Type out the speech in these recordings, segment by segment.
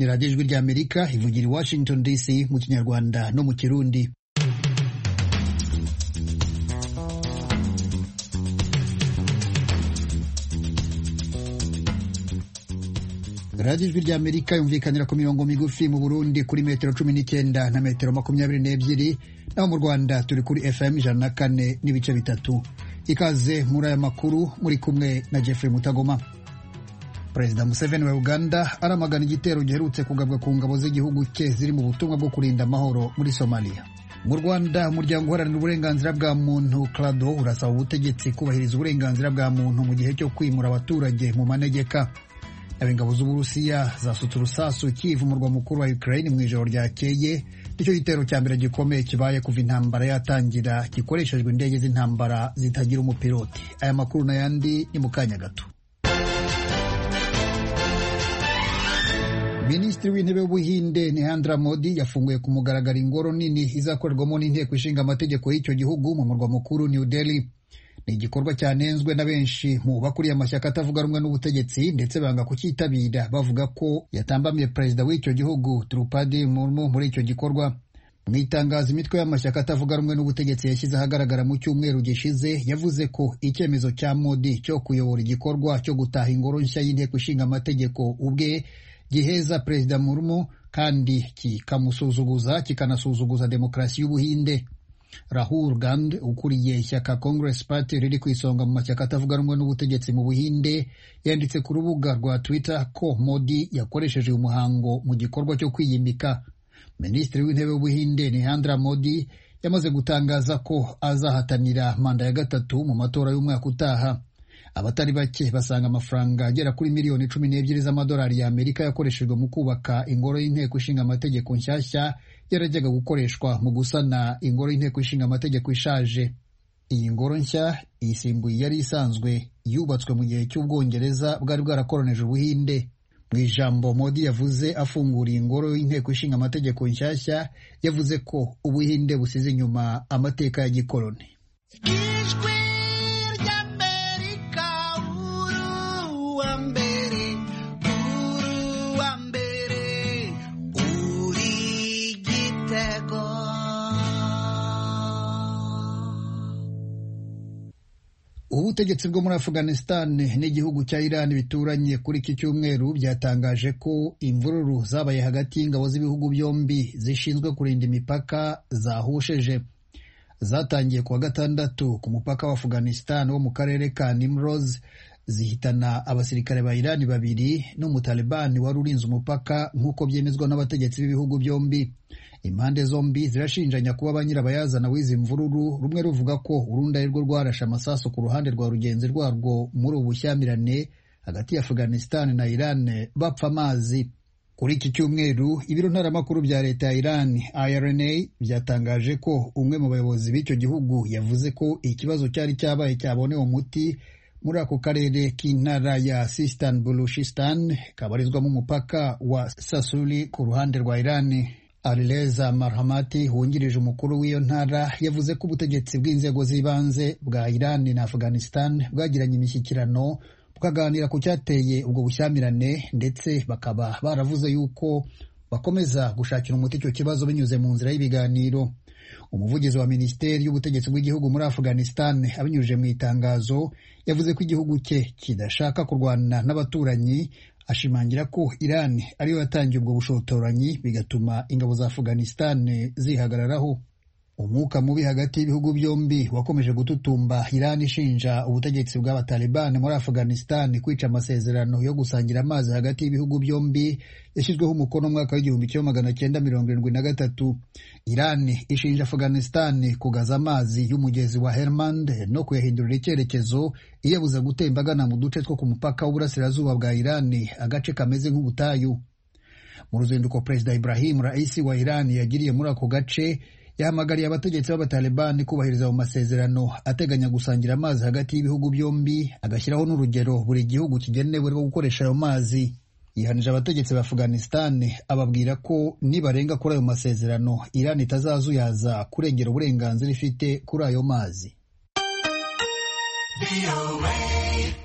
radiyo ijwi ry'Amerika ivugira i Washington DC mu Kinyarwanda no mu Kirundi. radiyo ijwi ry'Amerika yumvikanira ku mirongo migufi mu Burundi kuri metero 19 na metero 22, naho mu Rwanda turi kuri FM 104.3. Ikaze muri aya makuru, muri kumwe na Jeffrey Mutagoma. Perezida Museveni wa Uganda aramagana igitero giherutse kugabwa ku ngabo z'igihugu cye ziri mu butumwa bwo kurinda amahoro muri Somalia. Mu Rwanda, umuryango uharanira uburenganzira bwa muntu CRADO urasaba ubutegetsi kubahiriza uburenganzira bwa muntu mu gihe cyo kwimura abaturage mu manegeka. Ingabo z'Uburusiya zasutse urusasu Kyiv, umurwa mukuru wa Ukraine, mu ijoro ryakeye. Nicyo gitero cya mbere gikomeye kibaye kuva intambara yatangira gikoreshejwe indege z'intambara zitagira umupiloti. Aya makuru n'ayandi ni mu kanya gato. Minisitiri w'intebe w'Ubuhinde Narendra Modi yafunguye ku mugaragaro ingoro nini izakorerwamo n'inteko ishinga amategeko y'icyo gihugu mu murwa mukuru New Delhi. Ni igikorwa cyanenzwe na benshi mu bakuriye amashyaka atavuga rumwe n'ubutegetsi, ndetse banga kucyitabira bavuga ko yatambamiye perezida w'icyo gihugu Draupadi Murmu muri icyo gikorwa. Mu itangazo imitwe y'amashyaka atavuga rumwe n'ubutegetsi yashyize ahagaragara mu cyumweru gishize, yavuze ko icyemezo cya Modi cyo kuyobora igikorwa cyo gutaha ingoro nshya y'inteko ishinga amategeko ubwe giheza perezida Murmu kandi kikamusuzuguza, kikanasuzuguza demokarasi y'Ubuhinde. Rahul Gandhi ukuriye ishyaka Congress Party riri ku isonga mu mashyaka atavuga rumwe n'ubutegetsi mu Buhinde yanditse ku rubuga rwa Twitter ko Modi yakoresheje umuhango mu gikorwa cyo kwiyimika. Minisitiri w'intebe w'Ubuhinde Narendra Modi yamaze gutangaza ko azahatanira manda ya gatatu mu matora y'umwaka utaha. Abatari bake basanga amafaranga agera kuri miliyoni 12 z'amadolari y'Amerika yakoreshejwe mu kubaka ingoro y'inteko ishinga amategeko nshyashya yarajyaga gukoreshwa mu gusana ingoro y'inteko ishinga amategeko ishaje. Iyi ngoro nshya isimbuye yari isanzwe yubatswe mu gihe cy'Ubwongereza bwari bwarakoronije Ubuhinde. Mu ijambo Modi yavuze afungura ingoro y'inteko ishinga amategeko nshyashya, yavuze ko Ubuhinde busize inyuma amateka ya gikoloni. Ubutegetsi bwo muri Afghanistan n'igihugu cya Iran bituranye kuri iki cyumweru byatangaje ko imvururu zabaye hagati y'ingabo z'ibihugu byombi zishinzwe kurinda imipaka zahusheje. Zatangiye kuwa gatandatu ku mupaka wa Afghanistan wo mu karere ka Nimroz, zihitana abasirikare ba Iran 2 n'umutalibani wari urinze umupaka, nk'uko byemezwa n'abategetsi b'ibihugu byombi. Impande zombi zirashinjanya kuba banyirabayazana w'izi mvururu, rumwe ruvuga ko urundi ari rwo rwarashe amasasu ku ruhande rwa rugenzi rwarwo muri ubu bushyamirane hagati ya Afghanistan na Iran bapfa amazi. Kuri iki cyumweru, ibiro ntaramakuru bya leta ya Iran IRNA byatangaje ko umwe mu bayobozi b'icyo gihugu yavuze ko ikibazo cyari cyabaye cyabonewe umuti muri ako karere k'intara ya Sistan Baluchistan kabarizwamo umupaka wa Sasuli ku ruhande rwa Iran. Alireza Marhamati wungirije umukuru w'iyo ntara yavuze ko ubutegetsi bw'inzego z'ibanze bwa Iran na Afghanistan bwagiranye imishyikirano bukaganira ku cyateye ubwo bushyamirane, ndetse bakaba baravuze yuko bakomeza gushakira umuti icyo kibazo binyuze mu nzira y'ibiganiro. Umuvugizi wa Minisiteri y'Ubutegetsi bw'igihugu muri Afghanistan abinyujije mu itangazo yavuze ko igihugu cye kidashaka kurwana n'abaturanyi, ashimangira ko Iran ariyo yatangiye ubwo bushotoranyi bigatuma ingabo za Afghanistan zihagararaho. Umwuka mubi hagati y'ibihugu byombi wakomeje gututumba, Iran ishinja ubutegetsi bw'abatalibani muri Afghanistan kwica amasezerano yo gusangira amazi hagati y'ibihugu byombi yashyizweho umukono mu mwaka w'1973. Iran ishinja Afghanistan kugaza amazi y'umugezi wa Helmand no kuyahindurira icyerekezo iyabuza gutemba agana mu duce two ku mupaka w'uburasirazuba bwa Iran, agace kameze nk'ubutayu. Mu ruzinduko Perezida Ibrahim Raisi wa Iran yagiriye muri ako gace, yahamagariye abategetsi b'abatalibani kubahiriza mu masezerano ateganya gusangira amazi hagati y'ibihugu byombi, agashyiraho n'urugero buri gihugu kigenewe rwo gukoresha ayo mazi. Yihanije abategetsi ba Afghanistan ababwira ko nibarenga kuri ayo masezerano Iran itazazuyaza kurengera uburenganzira ifite kuri ayo mazi.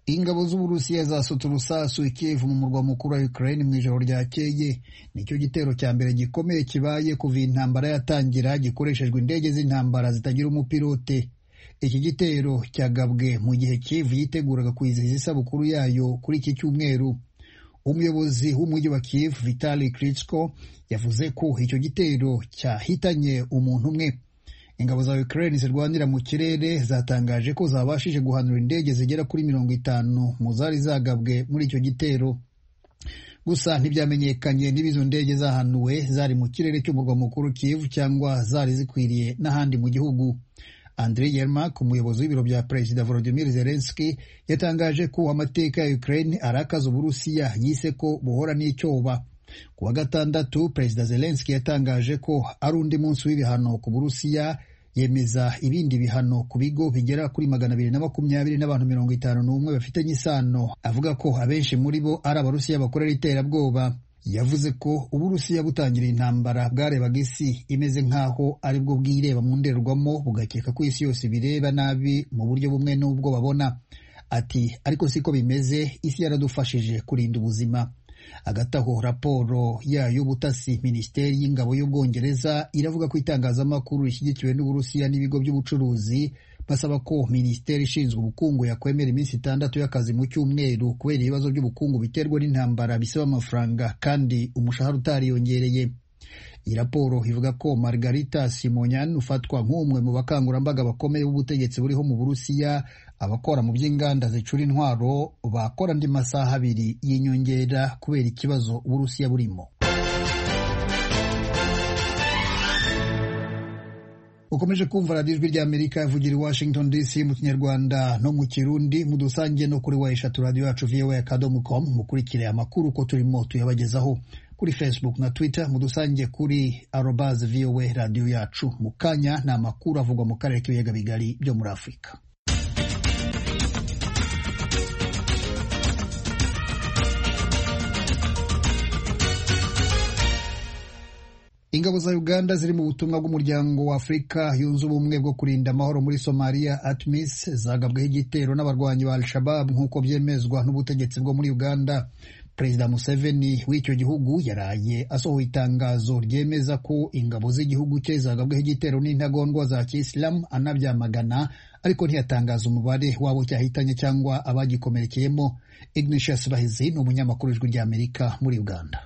Ingabo z'Uburusiya zasutse urusasu i Kiev mu murwa mukuru wa Ukraine mu ijoro ryakeye. Nicyo gitero cya mbere gikomeye kibaye kuva intambara yatangira gikoreshejwe indege z'intambara zitagira umupilote. Iki gitero cyagabwe mu gihe Kiev yiteguraga kwizihiza isabukuru yayo kuri iki cyumweru. Umuyobozi w'umujyi wa Kiev Vitali Klitschko yavuze ko icyo gitero cyahitanye umuntu umwe. Ingabo za Ukraine zirwanira mu kirere zatangaje ko zabashije guhanura indege zigera kuri 50 mu zari zagabwe muri icyo gitero. Gusa ntibyamenyekanye niba izo ndege zahanuwe zari mu kirere cy'umurwa mukuru Kiev cyangwa zari zikwiriye n'ahandi mu gihugu. Andriy Yermak, umuyobozi w'ibiro bya Perezida Volodymyr Zelensky, yatangaje ko amateka ya Ukraine arakaza Uburusiya, yise ko buhora n'icyoba. Ku wa gatandatu, Perezida Zelensky yatangaje ko ari undi munsi w'ibihano ku Burusiya, yemeza ibindi bihano ku bigo bigera kuri 220 n'abantu 51 bafitanye isano, avuga ko abenshi muri bo ari Abarusiya bakorera iterabwoba. Yavuze ko Uburusiya butangira intambara bwarebaga isi imeze nk'aho ari bwo bwireba mu ndorerwamo, bugakeka ko isi yose bireba nabi mu buryo bumwe n'ubwo babona. Ati ariko siko bimeze, isi yaradufashije kurinda ubuzima. Agataho raporo y'ubutasi Minisiteri y'Ingabo y'Ubwongereza iravuga ko itangazamakuru rishyigikiwe n'Uburusiya n'ibigo by'ubucuruzi basaba ko Minisiteri ishinzwe ubukungu yakwemera iminsi 6 y'akazi mu cyumweru kubera ibibazo by'ubukungu biterwa n'intambara bisaba amafaranga kandi umushahara utariyongereye. Iyi raporo ivuga ko Margarita Simonyan ufatwa nk'umwe mu bakangurambaga bakomeye b'ubutegetsi buriho mu Burusiya, abakora mu by'inganda zicura intwaro bakora andi masaha 2 y'inyongera kubera ikibazo Uburusiya burimo. Ukomeje kumva radiyo ijwi ry'Amerika ivugira i Washington DC mu Kinyarwanda no mu Kirundi. Mudusangiye no kuri wa radio yacu voa.com. Mukurikire amakuru uko turimo tuyabagezaho kuri Facebook na Twitter. Mudusangiye kuri @voa radio yacu. Mukanya na amakuru avugwa mu karere k'ibiyaga bigari byo muri Afurika. Ingabo za Uganda ziri mu butumwa bw'umuryango wa Afurika yunze ubumwe bwo kurinda amahoro muri Somalia ATMIS zagabweho igitero n'abarwanyi ba Al-Shabaab nk'uko byemezwa n'ubutegetsi bwo muri Uganda. Perezida Museveni w'icyo gihugu yaraye asohoye itangazo ryemeza ko ingabo z'igihugu cye zagabweho igitero n'intagondwa za Kiyisilamu, anabyamagana ariko ntiyatangaza umubare wabo cyahitanye cyangwa abagikomerekeyemo. Ignatius Bahizi ni umunyamakuru w'ijwi ry'Amerika muri Uganda.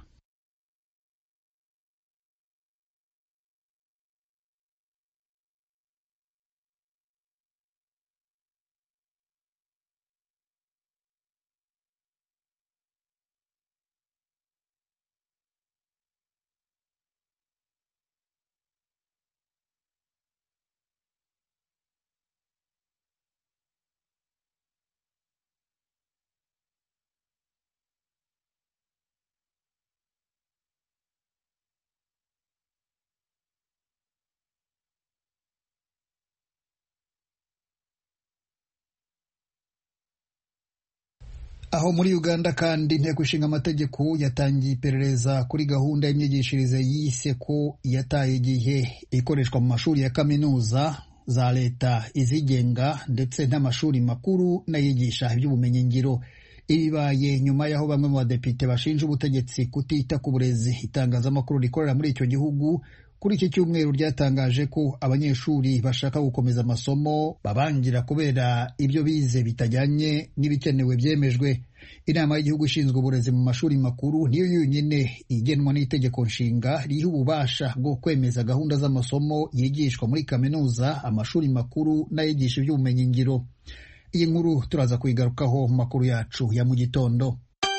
Aho muri Uganda kandi inteko ishinga amategeko yatangiye iperereza kuri gahunda y'imyigishirize yise ko yataye igihe ikoreshwa mu mashuri ya kaminuza za leta, izigenga ndetse n'amashuri makuru n'ayigisha iby'ubumenyi ngiro. Ibibaye nyuma y'aho bamwe mu badepite bashinja ubutegetsi kutita ku burezi. Itangazamakuru rikorera muri icyo gihugu kuri iki cyumweru ryatangaje ko abanyeshuri bashaka gukomeza amasomo babangira kubera ibyo bize bitajyanye n'ibikenewe byemejwe. Inama y'igihugu ishinzwe uburezi mu mashuri makuru niyo yonyine igenwa n'itegeko nshinga riha ububasha bwo kwemeza gahunda z'amasomo yigishwa muri kaminuza, amashuri makuru n'ayigisha iby'ubumenyi ngiro. Iyi nkuru turaza kuyigarukaho mu makuru yacu ya mu gitondo.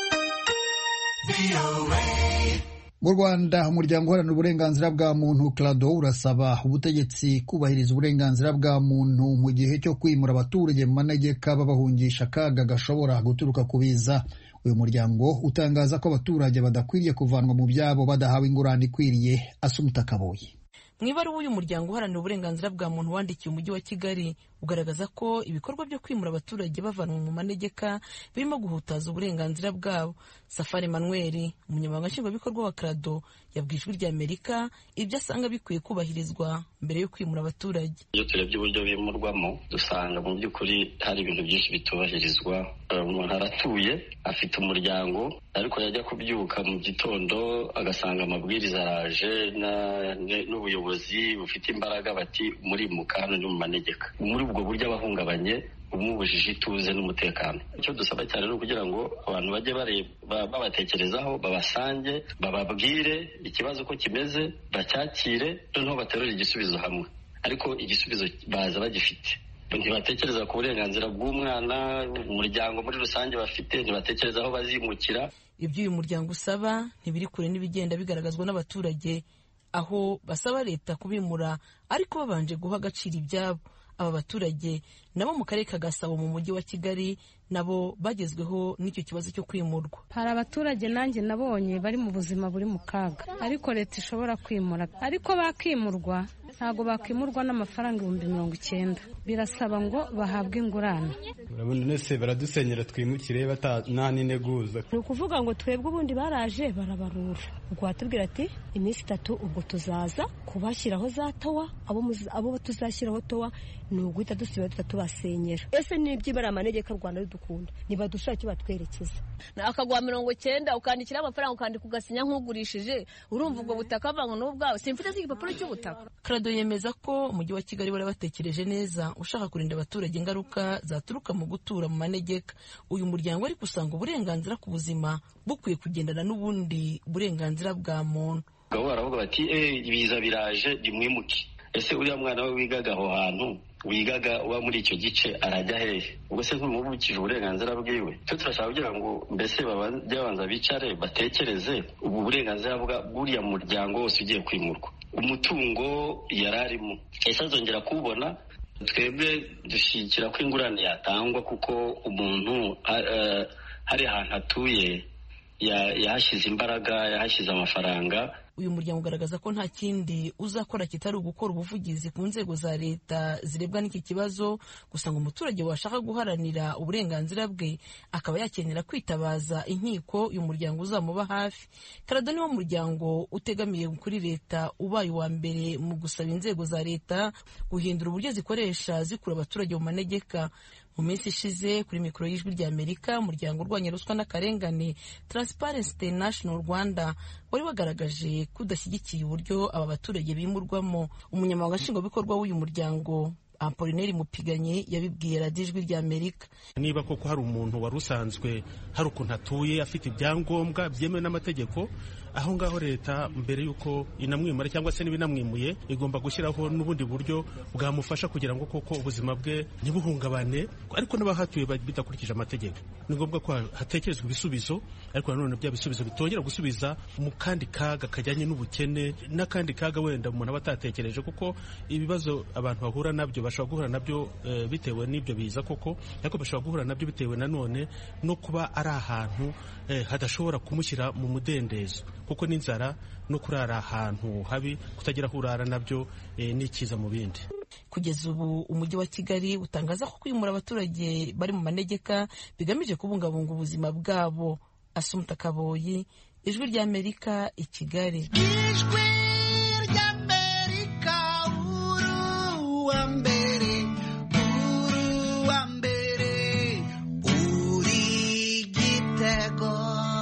Mu Rwanda, umuryango uharanira uburenganzira bwa muntu CLADO urasaba ubutegetsi kubahiriza uburenganzira bwa muntu mu gihe cyo kwimura abaturage mu manegeka babahungisha akaga gashobora guturuka ku biza. Uyu muryango utangaza ko abaturage badakwiriye kuvanwa mu byabo badahawe ingurane ikwiriye. Asumta Kaboyi. Mu ibaruwa uyu muryango uharanira uburenganzira bwa muntu wandikiye umujyi wa Kigali ugaragaza ko ibikorwa byo kwimura abaturage bavanwa mu manegeka birimo guhutaza uburenganzira bwabo. Safari Emmanuel, umunyamabanga nshingwabikorwa wa CLADO, yabwiye ijwi ry'Amerika ibyo asanga bikwiye kubahirizwa mbere yo kwimura abaturage. Iyo turebye uburyo bimurwamo dusanga mu by'ukuri hari ibintu byinshi bitubahirizwa. Umuntu aratuye afite umuryango ariko yajya kubyuka mu gitondo agasanga amabwiriza araje n'ubuyobozi bufite imbaraga bati murimuka hano ni mu manegeka. Muri ubwo buryo abahungabanye umubujije ituze n'umutekano. Icyo dusaba cyane ni ukugira ngo abantu bajye babatekerezaho, babasange, bababwire ikibazo uko kimeze, bacyakire, noneho baterure igisubizo hamwe. Ariko igisubizo baza bagifite. Ntibatekereza ku burenganzira bw'umwana, umuryango muri rusange bafite, ntibatekereza aho bazimukira. Ibyo uyu muryango usaba ntibiri kure n'ibigenda bigaragazwa n'abaturage, aho basaba leta kubimura ariko babanje guha agaciro ibyabo. Aba baturage nabo mu karere ka Gasabo mu mujyi wa Kigali nabo bagezweho n'icyo kibazo cyo kwimurwa. Hari abaturage nanjye nabonye bari mu buzima buri mu kaga, ariko leta ishobora kwimura. Ariko bakimurwa ntabwo bakimurwa n'amafaranga 90,000. Birasaba ngo bahabwe ingurane. Urabona nese baradusenyera twimukire nta n'integuza. Ni ukuvuga ngo twebwe ubundi baraje barabarura. Ubwo watubwira ati iminsi 3 ubwo tuzaza kubashyiraho za towa, abo tuzashyiraho towa ni uguhita dusiba tubasenyera. Ese nibyibara amanegeka Rwanda ridukunda nibadushake batwerekeza. Akagwa 90 ukandikira amafaranga ukandika ugasinya nk'ugurishije, urumva ubwo butaka vango n'ubwawe simfite igipapuro cy'ubutaka. Krado yemeza ko umujyi wa Kigali bari batekereje neza ushaka kurinda abaturage ingaruka zaturuka mu gutura mu manegeka. Uyu muryango ari gusanga uburenganzira ku buzima bukwiye kugendana n'ubundi burenganzira bwa muntu. Gabo baravuga bati ibiza biraje dimwimuke. Ese uriya mwana we wigaga aho hantu wigaga uba muri icyo gice arajya hehe? Ubwo se ntumubukije uburenganzira bwiwe? Cyo turashaka kugira ngo mbese babanza bicare batekereze ubu burenganzira bw'uriya muryango wose ugiye kwimurwa. Umutungo yararimo ese azongera kubona? Twebwe dushyigikira ko ingurane yatangwa kuko umuntu hari ahantu atuye yahashyize imbaraga, yahashyize amafaranga. Uyu muryango ugaragaza ko nta kindi uzakora kitari ugukora ubuvugizi ku nzego za leta zirebwa n'iki kibazo, gusa ngo umuturage washaka guharanira uburenganzira bwe akaba yakenera kwitabaza inkiko uyu muryango uzamuba hafi. Krado niwo muryango utegamiye kuri leta ubaye uwa mbere mu gusaba inzego za leta guhindura uburyo zikoresha zikura abaturage mu manegeka. Mu minsi ishize kuri mikoro y'Ijwi ry'Amerika, umuryango urwanya ruswa n'akarengane Transparency International Rwanda wari wagaragaje kudashyigikiye uburyo aba baturage bimurwamo. Umunyamabanga nshingwabikorwa w'uyu muryango Apollinaire Mupiganye yabibwiye radiyo Ijwi ry'Amerika. Niba koko hari umuntu wari usanzwe hari ukuntu atuye afite ibyangombwa byemewe n'amategeko, aho ngaho leta mbere y'uko inamwimura cyangwa se n'ibinamwimuye igomba gushyiraho n'ubundi buryo bwamufasha kugira ngo koko ubuzima bwe ntibuhungabane, ariko n'abahatuye bidakurikije amategeko. Ni ngombwa ko hatekerezwa ibisubizo, ariko nanone bya bisubizo bitongera gusubiza mu kandi kaga kajyanye n'ubukene n'akandi kaga wenda umuntu aba atatekereje, kuko ibibazo abantu bahura nabyo bashobora guhura nabyo bitewe n'ibyo biza koko, ariko bashobora guhura nabyo bitewe nanone no kuba ari ahantu hadashobora kumushyira mu mudendezo, kuko n'inzara no kurara ahantu habi kutagira aho urara nabyo ni ikiza mu bindi. Kugeza ubu umujyi wa Kigali utangaza ko kwimura abaturage bari mu manegeka bigamije kubungabunga ubuzima bwabo. Asumta Kaboyi, Ijwi ry'Amerika, i Kigali. Ijwi ry'Amerika, uruwa mbere, uri Gitego.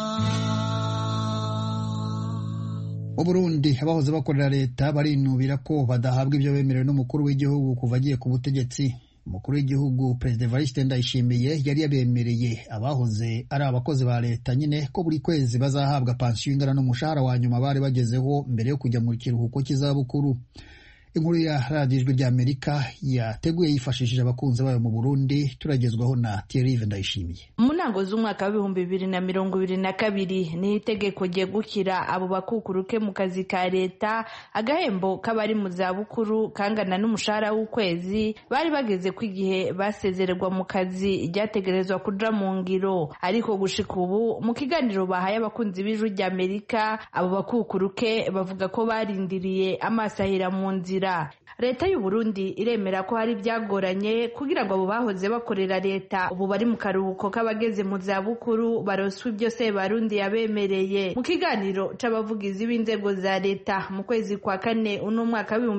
Mu Burundi abahoze bakorera leta barinubira ko badahabwa ibyo bemerewe n'umukuru w'igihugu kuva agiye ku butegetsi. Umukuru w'igihugu Perezida Evariste Ndayishimiye yari yabemereye abahoze ari abakozi ba leta nyine ko buri kwezi bazahabwa pansiyo ingana n'umushahara wa nyuma bari bagezeho mbere yo kujya mu kiruhuko cy'izabukuru. Inkuru ya radiyo Ijwi ry'Amerika yateguye yifashishije abakunzi bayo mu Burundi, turagezwaho na Thierry Ndayishimiye. Mu ntango z'umwaka wa 2022 ni itegeko ryegukira abo bakukuruke mu kazi ka leta agahembo k'abari mu zabukuru kangana n'umushahara w'ukwezi bari bageze ku igihe basezererwa mu kazi ryategerezwa kuja mu ngiro. Ariko gushika ubu mu kiganiro bahaye abakunzi b'Ijwi ry'Amerika, abo bakukuruke bavuga ko barindiriye amasahira mu nzira kwimukira. Leta y'u Burundi iremera ko hari byagoranye kugira ngo abo bahoze bakorera leta ubu bari mu karuhuko k'abageze mu za bukuru baroswe ibyo Sebarundi yabemereye. Mu kiganiro c'abavugizi b'inzego za leta mu kwezi kwa kane uno mwaka wa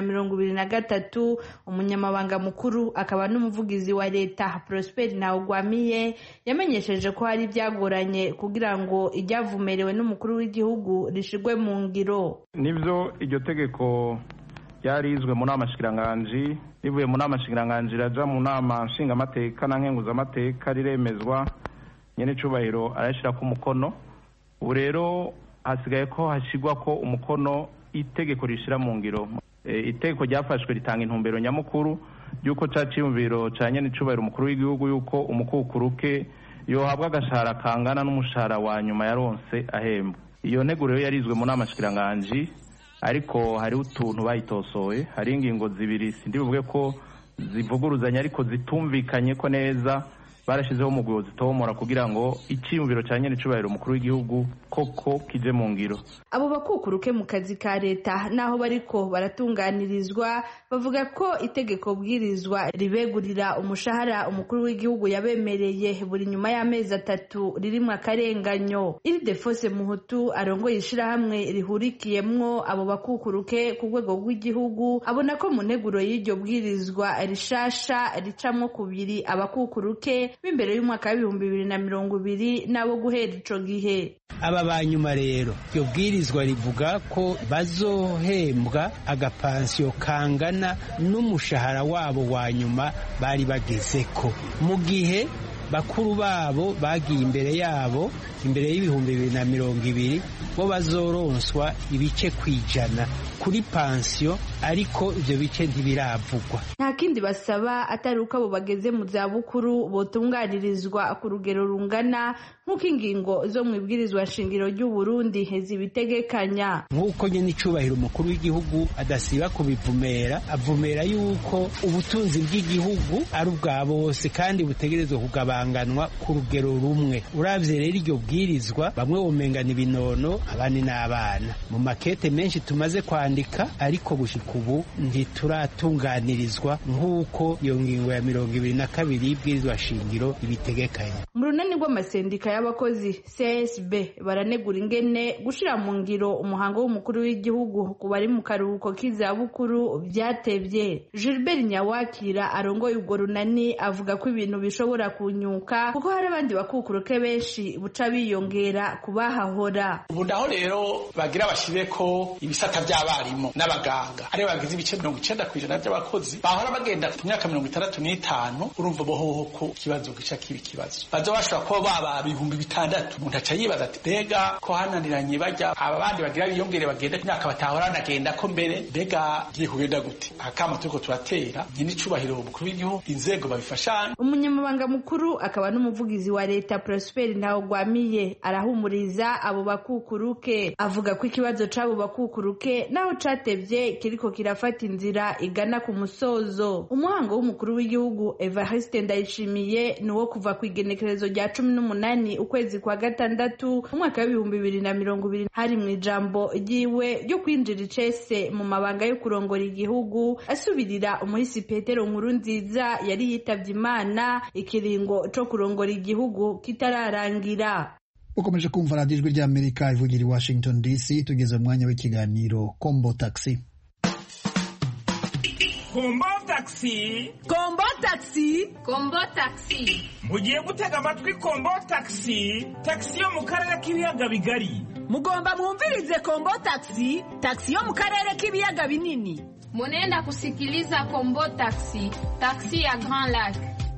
2023 umunyamabanga mukuru akaba n'umuvugizi wa leta Prosper Ntawugwamiye yamenyesheje ko hari byagoranye kugira ngo ijyavumerewe n'umukuru w'igihugu rishigwe mu ngiro. Nivyo iryo tegeko yarizwe mu nama shikiranganji rivuye mu nama shikiranganji raja mu nama nshingamateka na nkenguzamateka riremezwa nyene cubahiro arashira ku mukono. Ubu rero hasigaye ko hashigwa ko umukono itegeko rishira mu ngiro. Itegeko ryafashwe ritanga intumbero nyamukuru yuko caciyumviro ca nyene cubahiro umukuru w'igihugu yuko umukukuruke yohabwa agashahara kangana n'umushahara wa nyuma yaronse ahembwa. Iyo ntego rero yarizwe mu nama shikiranganji ariko hari utuntu bayitosoye, hari ingingo zibiri sindibuvuge ko zivuguruzanya ariko zitumvikanye ko neza barashizeho umugwi zitomora kugira ngo icyiyumviro cya nyene cubahiro umukuru w'igihugu koko kije mu ngiro. Abo bakukuruke mu kazi ka leta naho bariko baratunganirizwa bavuga ko itegeko bwirizwa ribegurira umushahara umukuru w'igihugu yabemereye buri nyuma y'amezi 3 ririmo akarenganyo. Ildefonse Muhutu arongoye ishirahamwe rihurikiyemwo abo bakukuruke ku rwego rw'igihugu abona ko mu nteguro y'iryo bwirizwa rishasha ricamwo kubiri abakukuruke b'imbere y'umwaka wa 2020 nabo guhera ico gihe. Aba banyuma rero iryo bwirizwa rivuga ko bazohembwa agapansiyo kangana n'umushahara wabo wa nyuma bari bagezeko, mu gihe bakuru babo bagiye imbere yabo imbere y'ibihumbi 2020 bo bazoronswa ibice kwijana kuri pansiyo, ariko ivyo bice ntibiravugwa. Nta kindi basaba atari uko abo bageze mu za bukuru botunganirizwa ku rugero rungana nk'uko ingingo zo mu ibwirizwa shingiro ry'u Burundi zibitegekanya. Nk'uko nyene icubahiro umukuru w'igihugu adasiba kubivumera, avumera yuko ubutunzi bw'igihugu ari ubwa bose kandi butegerezwa kugabanganwa ku rugero rumwe. Uravye rero iryo bwirizwa bamwe bomengana ibinono abandi n'abana. Mu makete menshi tumaze kwandika ariko gushika ubu ntituratunganirizwa nk'uko iyo ngingo ya 22 y'ibwirizwa shingiro ibitegekanya. Mu runani rw'amasendika y'abakozi CSB baranegura ingene gushira mu ngiro umuhango w'umukuru w'igihugu ku bari mu karuhuko k'izabukuru byatevye. Gilbert Nyawakira arongoye urwo runani avuga ko ibintu bishobora kunyuka kuko hari abandi bakukuruke benshi buca biyongera kubahahora. Ubu ndaho rero bagira bashire ko ibisata by'abarimu n'abaganga ari bagize ibice 90% by'abakozi bahora bagenda ku myaka 65 urumva bohoho ko kibazo gica kibi kibazo bazo bashobora ko baba 6,000 umuntu aca yibaza ati bega ko hananiranye bajya abandi bagira biyongere bagenda ku myaka batahora nagenda ko mbere bega giye kugenda gute. Akama tuko turatera nyine icubahiro umukuru w'igihugu inzego babifashanya. Umunyamabanga mukuru akaba n'umuvugizi wa leta Prosper Ntawugwamiye arahumuriza abo bakukuruke, avuga ko ikibazo c'abo bakukuruke naho catevye kiriko kirafata inzira igana ku musozo. Umuhango w'umukuru w'igihugu Evariste Ndayishimiye nuwo kuva ku igenekerezo rya 18 ukwezi kwa gatandatu umwaka wa 2020 hari mu ijambo ryiwe ryo kwinjira icese mu mabanga yo kurongora igihugu asubirira umuhisi Petero Nkurunziza yari yitavye Imana ikiringo co kurongora igihugu kitararangira. Ukomeje kumva radiyo ijwi ry'Amerika ivugira i Washington DC. Tugeze mu mwanya w'ikiganiro Kombo Taxi. Kombo Taxi, Kombo Taxi, Kombo Taxi. Mugiye gutega amatwi Kombo Taxi, taxi yo mu karere k'ibiyaga bigari. Mugomba mwumvirize Kombo Taxi, taxi yo mu karere k'ibiyaga binini. Munenda kusikiliza Kombo Taxi, taxi ya Grand Lac.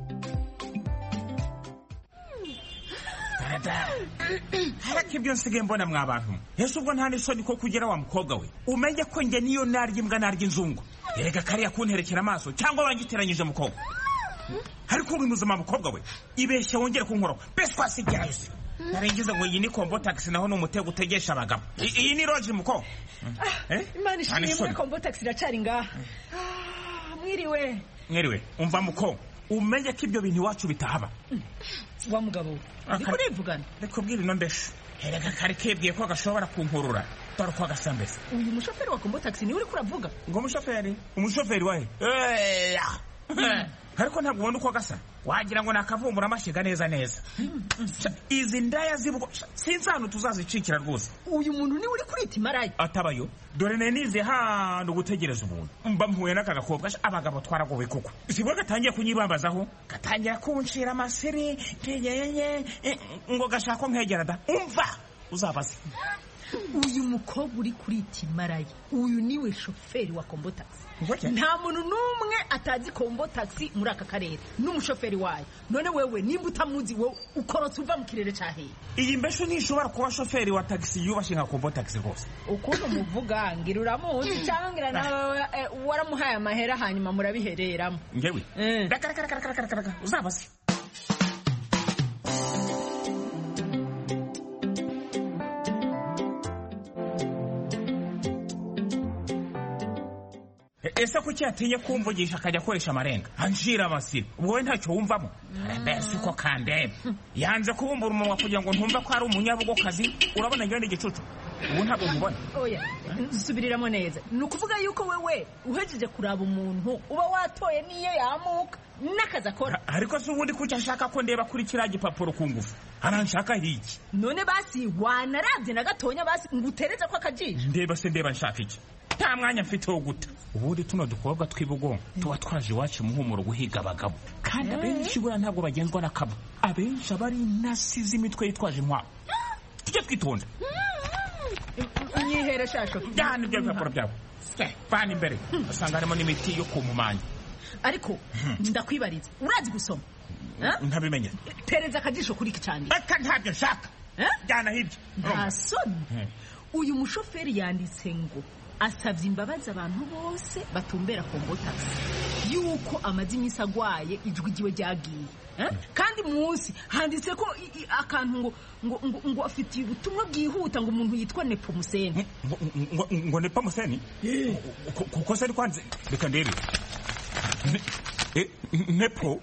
Haraki ibyo nsigaye mbona mwabantu. Yesu ubwo nta n'isoni ko kugera wa mukobwa we. Umenye ko nge niyo narya imbwa narya inzungu. Erega kariya kunterekera amaso cyangwa wangiteranyije mukobwa. Ariko uri muzima mukobwa we. Ibeshya wongere kunkora. Bese kwasigera yose. Narengiza ngo iyi ni Kombo Taxi naho n'umutego utegesha abagabo. Iyi ni Roger mukobwa. Imana ishimwe muri Kombo Taxi iracari ngaha. Mwiriwe. Mwiriwe. Umva mukobwa. Umenye ko ibyo bintu iwacu bitahaba. Wa mugabo. Ndiko nivugana. Ndikubwira ino mbeshe. Erega kare kebwiye ko gashobora kunkurura. dore ko agasambese. Uyu mushoferi wa Kombo Taxi niwe uri kuravuga? Ngo umushoferi wahe? Ariko ntabwo ubona uko gasa, wagira ngo nakavumbura amashiga neza. Izi ndaya zivuga sinzi ahantu tuzazicikira rwose. Uyu muntu niwe uri kurita imarayi? Atabayo, dore nenize hano gutegereza umuntu mba mpuye n'aka gakobwa abagabo twaragowe kuko sibwo gatangiye kunyibambazaho, gatangira kunshira amasiri ngo gashaka nkegera da. Umva uzabaze. Uyu mukobwa uri kurita imarayi, uyu niwe shoferi wa Kombo Taxi. Nta muntu n'umwe atazi Kombo Taxi muri aka karere n'umushoferi wayo. None wewe nimba utamuzi wowe ukorotse uva mu kirere cyahe? Iyi mbesho ntishobora kuba shoferi wa taxi yubashye nka Kombo Taxi rwose. Ukuntu muvuga ngira uramuzi cyangwa ngira nawe waramuhaye amahera hanyuma murabihereramo. Ngewe uzabaze. Ese kuki yatinye kumvugisha akajya akoresha amarenga anjira amasiri? Ubwo we ntacyo wumvamo? Mbese uko kandebe yanze kubumbura umunwa kugira ngo ntumve ko ari umunyabugokazi. Urabona ngende igicucu ubu ntabwo mubona. Oya subiriramo neza. Ni ukuvuga yuko wewe uhejeje kuraba umuntu uba watoye niyo yamuka n'akazi akora. Ariko se ubundi kuki ashaka ko ndeba kuri kiriya gipapuro ku ngufu? Aranshaka hiki? None basi wanarabye na gatonya basi nguteretse ko akajisho? Ndeba nshaka iki? Nta mwanya mfite wo guta. Ubundi tuno dukobwa twibugo tuba twaje iwacu muhumuro guhiga abagabo, kandi abenshi bura ntabwo bagenzwa na kabo. Abenshi abari nasize imitwe yitwaje intwaro. Tujye twitonda. Nyihere shasho cyane ibyo bipapuro byabo bana imbere asanga harimo n'imiti yo kumumanya. Ariko ndakwibariza, urazi gusoma? Ntabimenye. Tereza akajisho kuri iki cyane. Aka ntabyo nshaka. Jyana hirya. Ntasoni. Uyu mushoferi yanditse ngo asabye imbabazi abantu bose batumbera Kombo Taxi yuko amazi iminsi agwaye ijwi ryiwe ryagiye. Kandi munsi handitse ko akantu ngo afitiye ubutumwa bwihuta ngo umuntu yitwa Nepomuseni. Ngo Nepomuseni? Kuko se ari kwanze reka ndebe. Nepo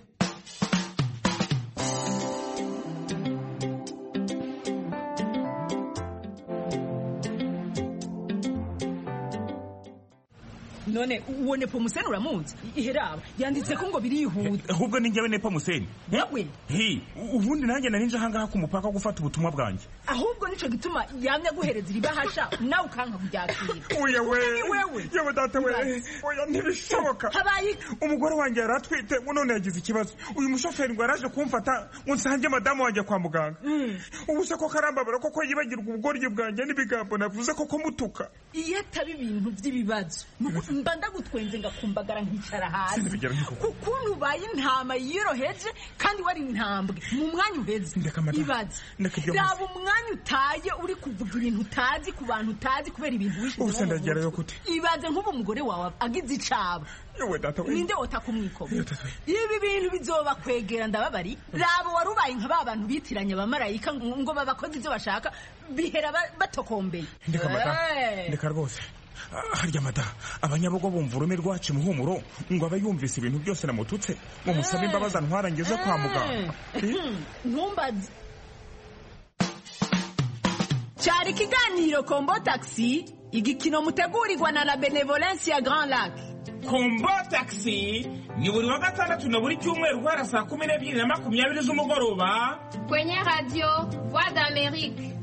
none uwo Nepomuseni uramuzi? Iheraba yanditse ko ngo birihuta. Ahubwo ni njyewe Nepomuseni. Yawe ubundi nanjye narinje ahangaha ku mupaka gufata ubutumwa bwanjye. Ahubwo nico gituma yamye guhereza ibahasha nawe ukanka kubyakira. Oya wewe yewe data we, oya ntibishoboka. Umugore wanjye yaratwite none yagize ikibazo. Uyu mushoferi ngo yaraje kumfata ngo nsange madamu wanjye kwa muganga. Ubu se ko karambabara koko yibagirwa ubugoryi bwanjye n'ibigambo navuze koko mutuka. Iyo ataba ibintu by'ibibazo mba ndagutwenze ngakumbagara nkicara hasi. Ukuntu ubaye intama yiroheje kandi wari intambwe mu mwanya uheze. Ibaze raba umwanya utaye uri kuvuga ibintu utazi ku bantu utazi kubera ibintu wishe. Ibaze nk'ubu umugore wawe agize icaba ninde wota kumwikoba? Ibi bintu bizoba kwegera ndababari. Raba wari ubaye nka ba bantu bitiranya abamarayika ngo babakoze ibyo bashaka bihera batokombeye. Ndeka rwose harya mada abanyabugo bumva urume rwacu muhumuro ngo abayumvise ibintu byose namututse ngo musabe imbabazi ntwara ngeze kwa muganga. Ntumbaze. Cyari kiganiro Kombo Taxi, igikino mutegurirwa na la Benevolence ya Grand Lac. Kombo Taxi ni buri wa gatandatu na buri cyumweru guhera saa 12:20 z'umugoroba kwenye radio Voix d'Amérique.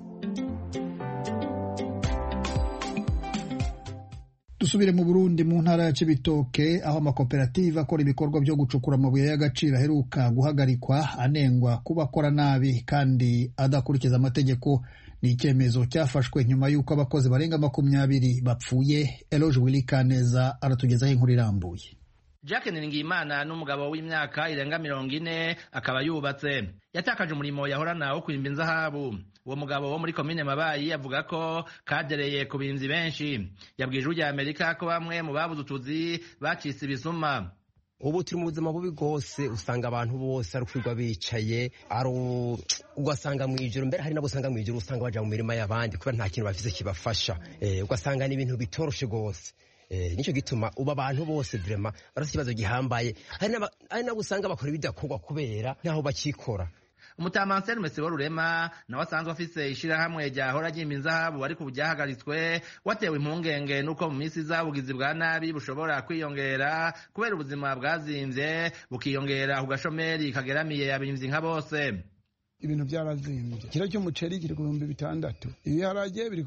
Dusubire mu Burundi mu ntara ya Cibitoke aho amakoperative akora ibikorwa byo gucukura amabuye y'agaciro aheruka guhagarikwa anengwa kuba akora nabi kandi adakurikiza amategeko. Ni icyemezo cyafashwe nyuma y'uko abakozi barenga 20 bapfuye. Eloge Wilikaneza aratugezaho inkuru irambuye. Jacques Ningimana n'umugabo w'imyaka irenga 40 akaba yubatse. Yatakaje umurimo yahorana wo kwimba inzahabu. Uwo mugabo wo muri komine Mabayi avuga ko kadereye ku binzi benshi. Yabwije ujya Amerika ko bamwe mu babuze utuzi bacitse ibisuma. Ubu turi mu buzima bubi rwose, usanga abantu bose ari kwirwa bicaye, ugasanga mu ijoro, mbere hari nabo usanga mu ijoro usanga baja mu mirima y'abandi kubera nta kintu bafise kibafasha. Ugasanga ni ibintu bitoroshe rwose. Nico gituma uba abantu bose vraiment barafite ikibazo gihambaye. Hari nabo usanga bakora ibidakorwa kubera naho bakikora. umutamanseri Mesibo Rurema nawe asanzwe afise ishirahamwe ryahora ryimba inzahabu ariko byahagaritswe watewe impungenge nuko mu minsi z'abugizi bwa nabi bushobora kwiyongera kubera ubuzima bwazimvye bukiyongera ku gashomeri kageramiye abimvyi nka bose. Ibintu byarazimbye. Kiro cy'umuceri kiri ku 600, ibiharage biri ku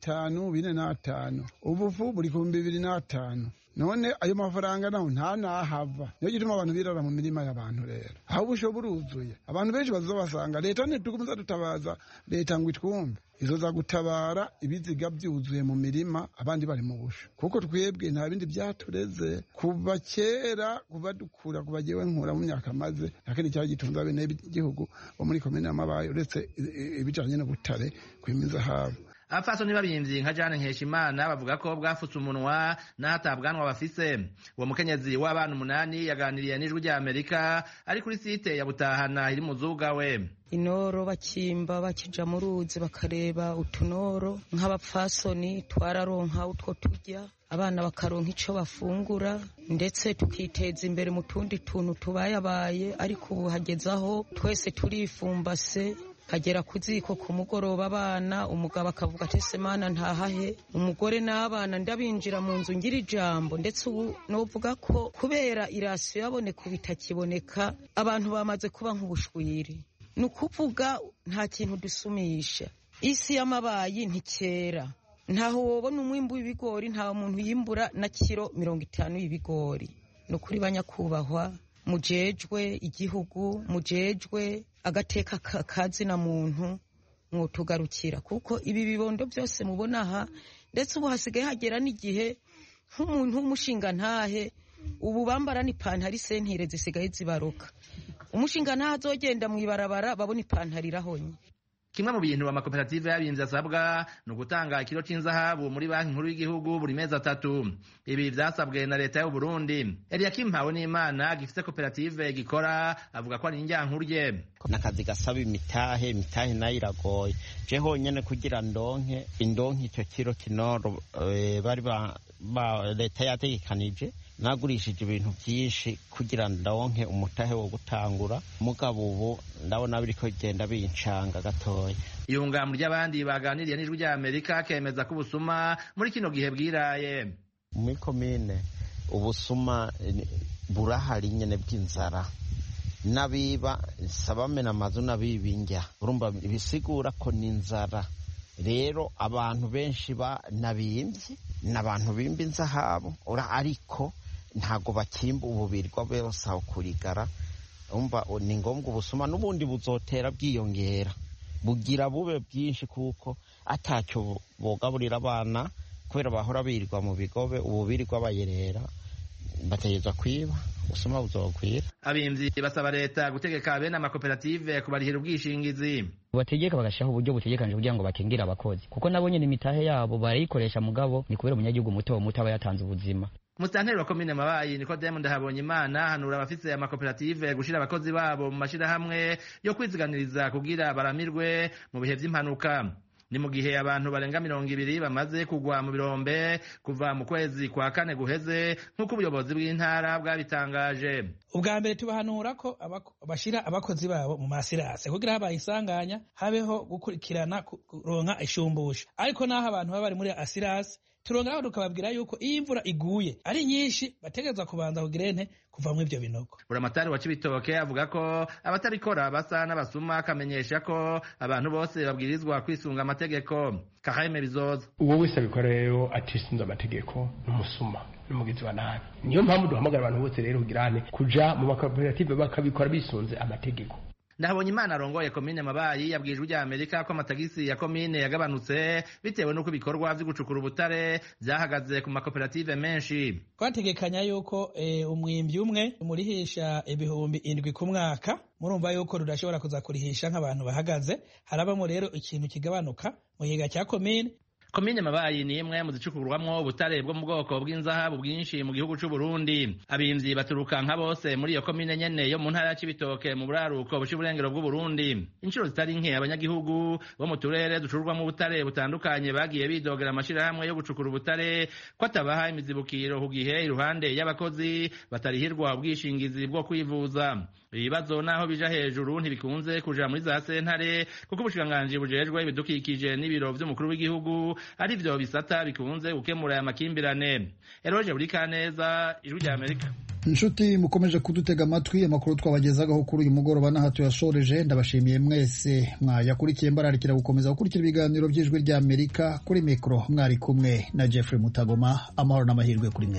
5,450, ubufu buri ku 2,500. None ayo mafaranga naho nta nahava. Niyo gituma abantu birara mu mirima y'abantu rero. Aho busho buruzuye. Abantu benshi bazobasanga leta ntitukumza dutabaza leta ngo itwumve. Izoza gutabara ibiziga byuzuye mu mirima abandi bari mu busho. Kuko twebwe nta bindi byatureze kuva kera kuva dukura kuva jewe nkura mu myaka maze nakindi cyaje gitunza bene igihugu bo muri komine y'Amabaye uretse ibijanye no butare kwimiza habo. Abapfasoni b'abimvyi nka Jane Nkeshimana bavuga ko bwafutse umunwa n'ahatabwanwa bafise. Uwo mukenyezi w'abana 8 yaganiriye n'ijwi rya Amerika ari kuri site ya Butahana iri mu Zuga we. Inoro bakimba bakija mu ruzi bakareba utunoro nk'abapfasoni twararonka utwo turya abana bakaronka ico bafungura ndetse tukiteza imbere mu tundi tuntu tubayabaye ariko ubu hagezaho twese turifumbase hagera ku ziko ku mugoroba abana umugabo akavuga ati semana ntahahe umugore n'abana ndabinjira mu nzu ngira ijambo ndetse ubu novuga ko kubera irasiyo yaboneka bitakiboneka abantu bamaze kuba nk'ubushwiri nukuvuga nta kintu dusumisha isi y'Amabayi ntikera ntaho wobona umwimbu w'ibigori nta muntu yimbura na kilo 50 y'ibigori nukuri banyakubahwa mujejwe igihugu mujejwe agateka kazi na muntu mwotugarukira kuko ibi bibondo byose mubona aha ndetse ubu hasigaye hagera n'igihe nk'umuntu w'umushinga ntahe ubu bambara n'ipantaro isentire zisigaye zibaruka umushinga ntahe azogenda mwibarabara babona ipantaro irahonye. Kimwe mu bintu amakoperative y'abimvyi asabwa no gutanga ikiro c'inzahabu muri banki nkuru y'igihugu buri mezi 3. Ibi vyasabwe na leta y'u Burundi. Eliakim Mpawonimana gifite koperative gikora avuga ko ari injyankurye. Nakazi gasaba imitahe nayo iragoye. Je honyene kugira ndonke ico kiro kinoro bari ba leta yategekanije nagurishije ibintu byinshi kugira ndonke umutahe wo gutangura mugabo ubu ndabona biriko genda bincanga gatoya. Iyungamwe ry'abandi baganiriye n'ijwi rya Amerika kemeza ko ubusuma muri kino gihe bwiraye. Muri komine ubusuma burahari nyene bw'inzara nabiba sabamena amazu nabibinjya urumva bisigura ko n'inzara rero abantu benshi nabimvye n'abantu bimba inzahabu ariko ntago bakimba ububirwa bose aho kurigara umva ni ngombwa ubusuma n'ubundi buzotera bwiyongera bugira bube bwinshi kuko atacyo bogaburira abana kubera bahora birirwa mu bigobe ububirirwa bayerera bategeza kwiba ubusuma buzokwira. Abimvyi basaba leta gutegeka bene amakoperative kubarihira ubwishingizi bategeka bagashiraho uburyo butegekanije kugira ngo bakingira abakozi kuko nabo nyene imitahe yabo barayikoresha mugabo ni kubera umunyagihugu muto aba yatanze ubuzima. Musanteri wa komine Mabayi Nikodemu Ndahabonyimana hanura abafise amakoperative gushira abakozi babo mu mashirahamwe yo kwiziganiriza kugira baramirwe mu bihe vy'impanuka. Ni mu gihe abantu barenga 200 bamaze kugwa mu birombe kuva mu kwezi kwa 4 guheze nk'uko ubuyobozi bw'intara bwabitangaje. Ubwa mbere tubahanura ko bashira abakozi babo mu masirase kugira habaye isanganya habeho gukurikirana kuronka ishumbusha ariko naho abantu baba bari muri asirase turongeraho tukababwira yuko iyo imvura iguye ari nyinshi bategerezwa kubanza kugira kuva mu ivyo binogo. Buramatari wa Cibitoke avuga ko abatabikora basa n'abasuma akamenyesha ko abantu bose babwirizwa kwisunga amategeko. Kaheme Bizoza uwo wese abikora rero atisunze amategeko n'umusuma n'umugizi wa nabi. Niyo mpamvu duhamagara abantu bose rero kuja mu makoperative bakabikora bisunze amategeko. Ndahabonyimana arongoye komine Mabayi yabwijwe rya Amerika ko amatagisi ya komine yagabanutse bitewe nuko ibikorwa vyo gucukura ubutare vyahagaze ku makoperative menshi. Twategekanya yuko umwimbi umwe murihisha 7,000 ku mwaka murumva yuko rudashobora kuza kurihisha nk'abantu bahagaze harabamo rero ikintu kigabanuka mu giga cya komine. komine Mabayi ni imwe mu zicukurwamwo ubutare bwo mu bwoko bw'inzahabu bwinshi mu gihugu c'u Burundi. Abimvyi baturuka nka bose muri iyo komine nyene yo mu ntara ya Cibitoke mu buraruko bw'uburengero bw'u Burundi. Inshuro zitari nke abanyagihugu bo mu turere ducurwamwo ubutare butandukanye bagiye bidogera amashirahamwe yo gucukura ubutare ko atabaha imizibukiro ku gihe iruhande y'abakozi batarihirwa ubwishingizi bwo kwivuza. Ibibazo naho bija hejuru ntibikunze kuja muri za sentare kuko ubushikiranganji bujejwe ibidukikije n'ibiro vy'umukuru w'igihugu ari vyo bisata bikunze gukemura aya makimbirane. Eroje Burikaneza, Ijwi rya Amerika. Inshuti mukomeje kudutega amatwi, amakuru twabagezagaho kuri uyu mugoroba n'aha tuyashoreje. Ndabashimiye mwese mwayakurikiye, mbararikira gukomeza gukurikira ibiganiro by'Ijwi rya Amerika. Kuri mikro mwari kumwe na Jeffrey Mutagoma. Amahoro n'amahirwe kuri mwe.